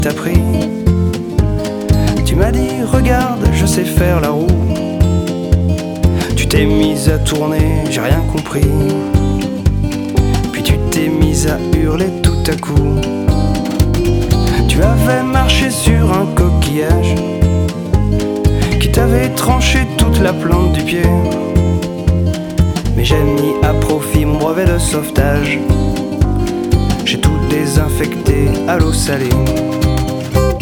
t'a pris. Tu m'as dit regarde, je sais faire la roue. Tu t'es mise à tourner, j'ai rien compris. Puis tu t'es mise à hurler tout à coup. Tu avais marché sur un coquillage qui t'avait tranché toute la plante du pied. Mais j'ai mis à profit mon brevet de sauvetage. J'ai tout désinfecté à l'eau salée.